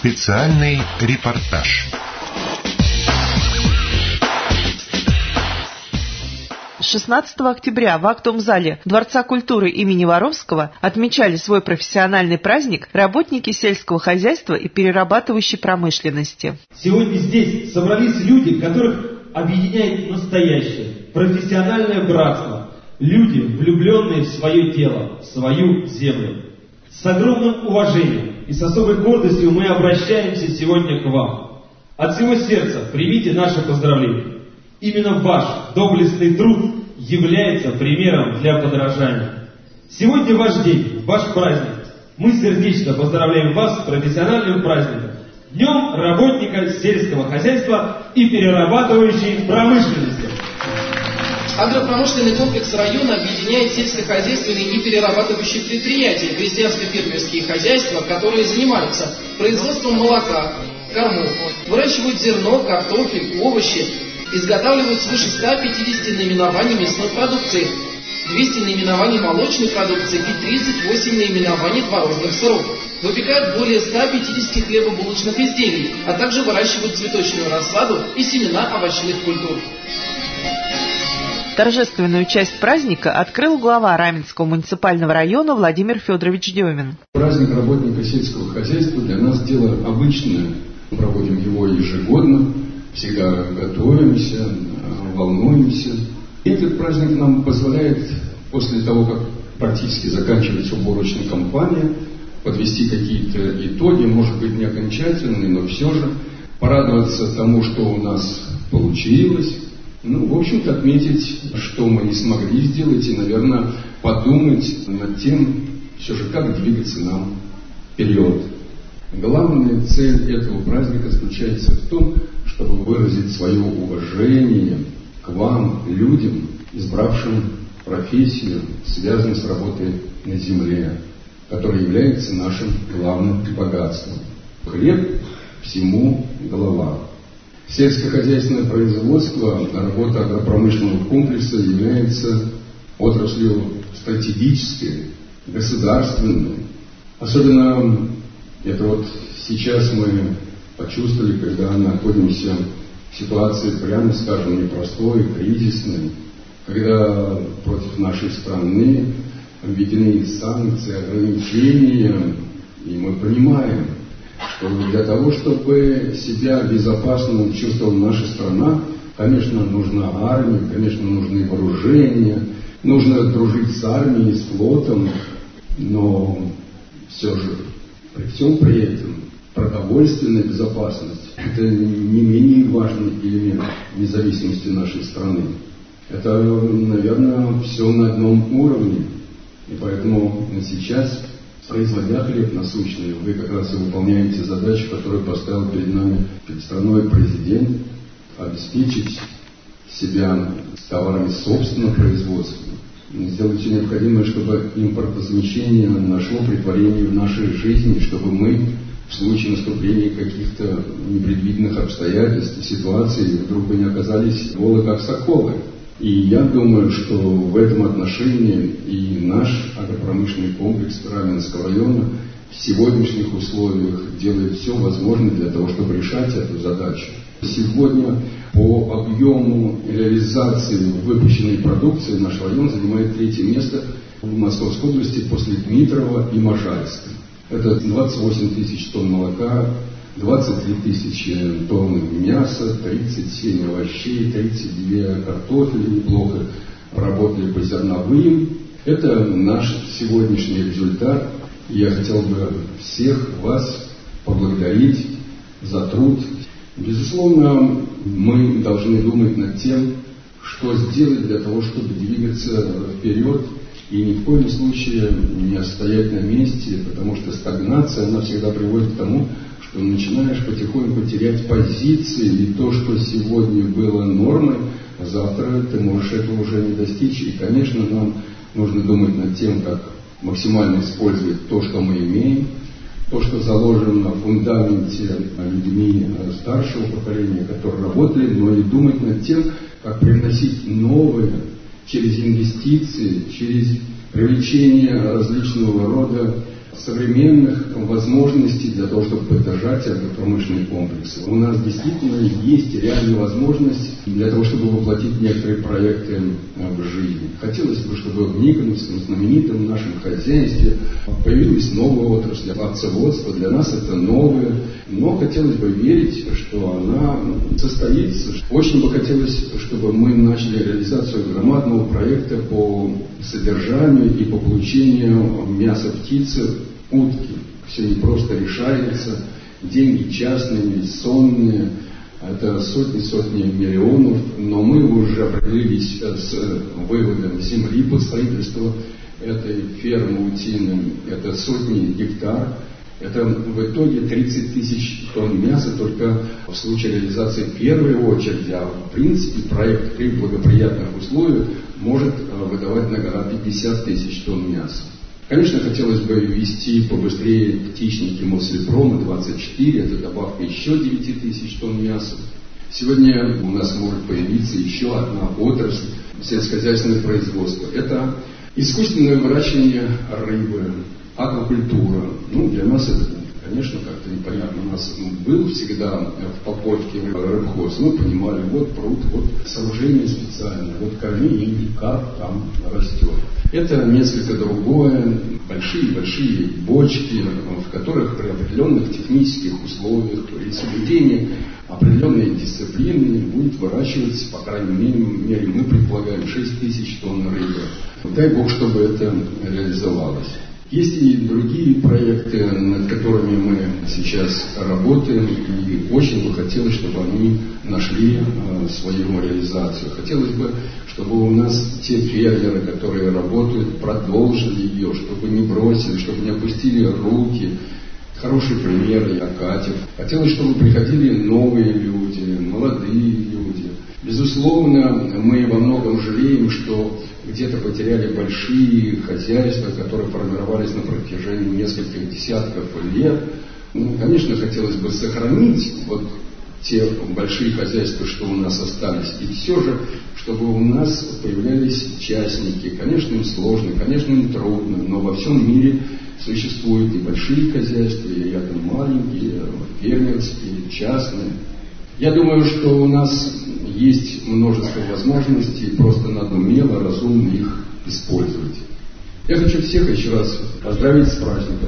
Специальный репортаж. С 16 октября в актовом зале Дворца культуры имени Воровского отмечали свой профессиональный праздник работники сельского хозяйства и перерабатывающей промышленности. Сегодня здесь собрались люди, которых объединяет настоящее, профессиональное братство. Люди, влюбленные в свое тело, в свою землю. С огромным уважением и с особой гордостью мы обращаемся сегодня к вам. От всего сердца примите наше поздравление. Именно ваш доблестный труд является примером для подражания. Сегодня ваш день, ваш праздник. Мы сердечно поздравляем вас с профессиональным праздником. Днем работника сельского хозяйства и перерабатывающей промышленности. Агропромышленный комплекс района объединяет сельскохозяйственные и перерабатывающие предприятия, крестьянско-фермерские хозяйства, которые занимаются производством молока, кормов, выращивают зерно, картофель, овощи, изготавливают свыше 150 наименований мясной продукции, 200 наименований молочной продукции и 38 наименований творожных сыров. Выпекают более 150 хлебобулочных изделий, а также выращивают цветочную рассаду и семена овощных культур. Торжественную часть праздника открыл глава Раменского муниципального района Владимир Федорович Демин. Праздник работника сельского хозяйства для нас дело обычное. Мы проводим его ежегодно, всегда готовимся, волнуемся. И этот праздник нам позволяет, после того, как практически заканчивается уборочная кампания, подвести какие-то итоги, может быть, не окончательные, но все же порадоваться тому, что у нас получилось. В общем-то, отметить, что мы не смогли сделать, и, наверное, подумать над тем, все же, как двигаться нам вперед. Главная цель этого праздника заключается в том, чтобы выразить свое уважение к вам, людям, избравшим профессию, связанную с работой на земле, которая является нашим главным богатством. Хлеб всему голова. Сельскохозяйственное производство, работа агропромышленного комплекса является отраслью стратегической, государственной. Особенно это сейчас мы почувствовали, когда находимся в ситуации, прямо скажем, непростой, кризисной, когда против нашей страны введены санкции, ограничения, и мы понимаем, что для того, чтобы себя безопасно чувствовала наша страна, конечно, нужна армия, конечно, нужны вооружения, нужно дружить с армией, с флотом, но все же при всем при этом продовольственная безопасность – это не менее важный элемент независимости нашей страны. Это, наверное, все на одном уровне, и поэтому сейчас, производя хлеб насущный, вы как раз и выполняете задачу, которую поставил перед нами, перед страной президент, обеспечить себя товарами собственного производства, сделать все необходимое, чтобы импортозамещение нашло претворение в нашей жизни, чтобы мы в случае наступления каких-то непредвиденных обстоятельств и ситуаций вдруг бы не оказались голы как соколы. И я думаю, что в этом отношении и наш агропромышленный комплекс Раменского района в сегодняшних условиях делает все возможное для того, чтобы решать эту задачу. Сегодня по объему реализации выпущенной продукции наш район занимает 3-е место в Московской области после Дмитрова и Можайска. Это 28 тысяч тонн молока, 23 тысячи тонн мяса, 37 овощей, 32 картофеля, неплохо работали по зерновым. Это наш сегодняшний результат. Я хотел бы всех вас поблагодарить за труд. Безусловно, мы должны думать над тем, что сделать для того, чтобы двигаться вперед и ни в коем случае не стоять на месте, потому что стагнация, она всегда приводит к тому, что начинаешь потихоньку терять позиции, и то, что сегодня было нормой, завтра ты можешь этого уже не достичь. И, конечно, нам нужно думать над тем, как максимально использовать то, что мы имеем, то, что заложено в фундаменте людьми старшего поколения, которые работали, но и думать над тем, как привносить новые через инвестиции, через привлечение различного рода современных возможностей для того, чтобы поддержать агропромышленный комплекс. У нас действительно есть реальная возможность для того, чтобы воплотить некоторые проекты в жизнь. Хотелось бы, чтобы в Никоновском знаменитом нашем хозяйстве появилась новая отрасль овцеводства. Для нас это новое, но хотелось бы верить, что она состоится. Очень бы хотелось, чтобы мы начали реализацию громадного проекта по содержанию и по получению мяса птицы, утки. Все не просто решается. Деньги частные, инвестиционные. Это сотни миллионов. Но мы уже определились с выводом земли под строительство этой фермы утиной. Это сотни гектар. Это в итоге 30 тысяч тонн мяса только в случае реализации первой очереди. А в принципе проект при благоприятных условиях может выдавать на гора 50 тысяч тонн мяса. Конечно, хотелось бы ввести побыстрее птичники Мослепрома 24, это добавка еще 9 тысяч тонн мяса. Сегодня у нас может появиться еще одна отрасль сельскохозяйственного производства. Это искусственное выращивание рыбы, аквакультура. Для нас это, конечно, как-то непонятно. У нас был всегда в Поповке рыбхоз. Мы понимали, вот пруд, вот сооружение специальное, вот корми и карп там растет. Это несколько другое, большие бочки, в которых при определенных технических условиях и соблюдении определенной дисциплины будет выращиваться, по крайней мере, мы предполагаем 6 тысяч тонн рыбы. Дай Бог, чтобы это реализовалось. Есть и другие проекты, над которыми мы сейчас работаем, и очень бы хотелось, чтобы они нашли свою реализацию. Хотелось бы, чтобы у нас те фермеры, которые работают, продолжили ее, чтобы не бросили, чтобы не опустили руки. Хороший пример Якатев. Хотелось, чтобы приходили новые люди, молодые люди. Безусловно, мы во многом жалеем, что где-то потеряли большие хозяйства, которые формировались на протяжении нескольких десятков лет. Конечно, хотелось бы сохранить вот те большие хозяйства, что у нас остались. И все же, чтобы у нас появлялись частники. Конечно, им сложно, конечно, им трудно, но во всем мире существуют и большие хозяйства, и рядом маленькие, фермерские, частные. Я думаю, что у нас есть множество возможностей, просто надо умело, разумно их использовать. Я хочу всех еще раз поздравить с праздником.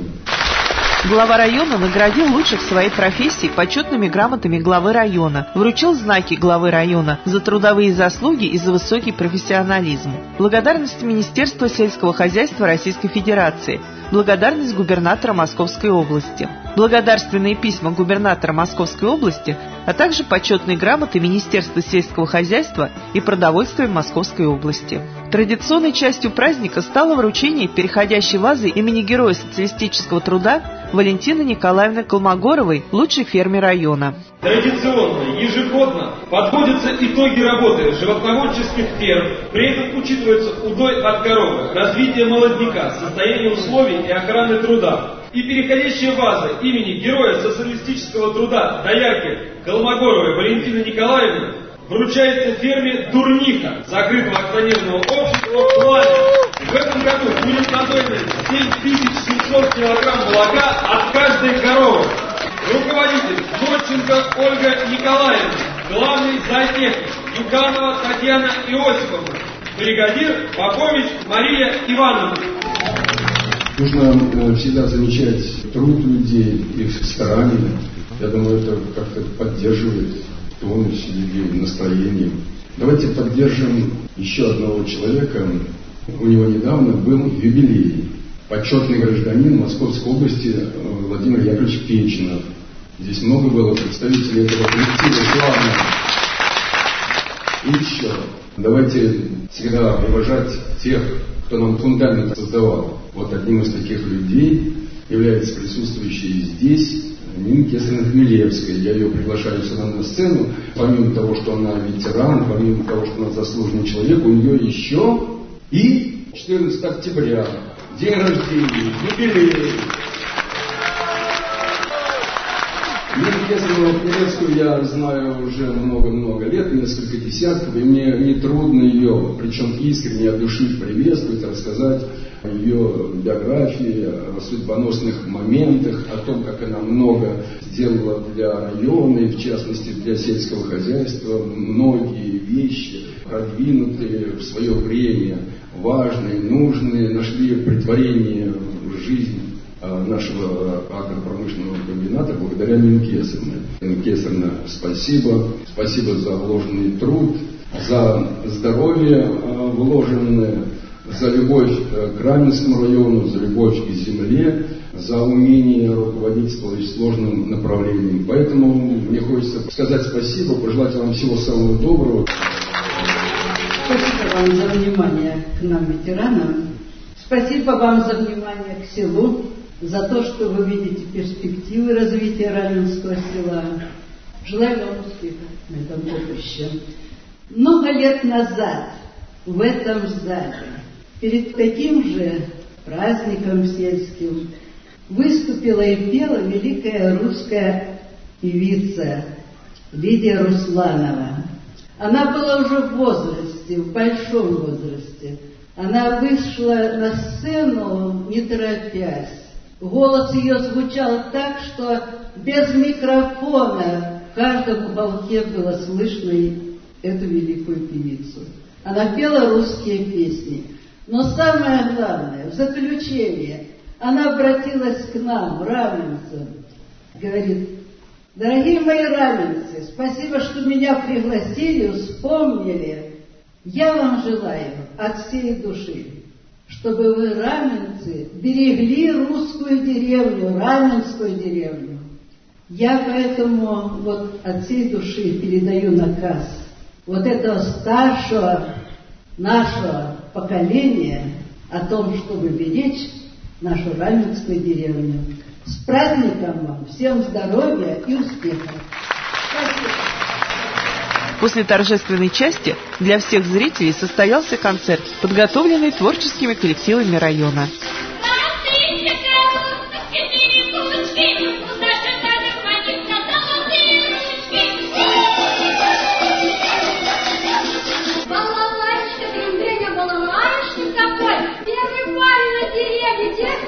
Глава района наградил лучших в своей профессии почетными грамотами главы района, вручил знаки главы района за трудовые заслуги и за высокий профессионализм. Благодарность Министерства сельского хозяйства Российской Федерации, благодарность губернатора Московской области, благодарственные письма губернатора Московской области, а также почетные грамоты Министерства сельского хозяйства и продовольствия Московской области. Традиционной частью праздника стало вручение переходящей вазы имени Героя социалистического труда Валентины Николаевны Колмогоровой, лучшей ферме района. Традиционно, ежегодно подводятся итоги работы животноводческих ферм, при этом учитывается удой от коровы, развитие молодняка, состояние условий и охраны труда. И переходящая ваза имени Героя социалистического труда доярки Колмогоровой Валентины Николаевны вручается ферме Дурниха закрытого акционерного общества «Пламя». В этом году будет надоено 7700 килограмм молока от каждой коровы. Руководитель Норченко Ольга Николаевна, главный зоотехник Юганова Татьяна Иосифовна, бригадир Попович Мария Ивановна. Нужно всегда замечать труд людей, их старания. Я думаю, это как-то поддерживает тонус людей, настроение. Давайте поддержим еще одного человека. У него недавно был юбилей. Почетный гражданин Московской области Владимир Яковлевич Печенов. Здесь много было представителей этого коллектива. Славно. И еще. Давайте всегда уважать тех, кто нам фундамент создавал. Вот одним из таких людей является присутствующий здесь Нина Кесаревна Хмелевская. Я ее приглашаю сюда на сцену. Помимо того, что она ветеран, помимо того, что она заслуженный человек, у нее еще и 14 октября, день рождения, юбилей. Нину Кесаревну Хмелевскую я знаю уже много-много лет, несколько десятков, и мне нетрудно ее, причем искренне от души приветствовать, рассказать ее биографии, о судьбоносных моментах, о том, как она много сделала для района и, в частности, для сельского хозяйства. Многие вещи, продвинутые в свое время, важные, нужные, нашли претворение в жизнь нашего агропромышленного комбината благодаря Нинке Кесаревне. Нина Кесаревна, спасибо. Спасибо за вложенный труд, за здоровье вложенное, за любовь к Раменскому району, за любовь к земле, за умение руководить сложным направлением. Поэтому мне хочется сказать спасибо, пожелать вам всего самого доброго. Спасибо вам за внимание к нам, ветеранам. Спасибо вам за внимание к селу, за то, что вы видите перспективы развития Раменского села. Желаю вам успеха на этом поприще. Много лет назад в этом зале, перед таким же праздником сельским, выступила и пела великая русская певица Лидия Русланова. Она была уже в возрасте, в большом возрасте. Она вышла на сцену, не торопясь. Голос ее звучал так, что без микрофона в каждом уголке было слышно эту великую певицу. Она пела русские песни. Но самое главное, в заключение, она обратилась к нам, раменцам, говорит: дорогие мои раменцы, спасибо, что меня пригласили, вспомнили. Я вам желаю от всей души, чтобы вы, раменцы, берегли русскую деревню, раменскую деревню. Я поэтому вот от всей души передаю наказ вот этого старшего нашего поколения о том, чтобы беречь нашу раменскую деревню. С праздником вам! Всем здоровья и успехов! Спасибо! После торжественной части для всех зрителей состоялся концерт, подготовленный творческими коллективами района. Балалайчик, Андрея, балалайчик такой, первый парень на деревне,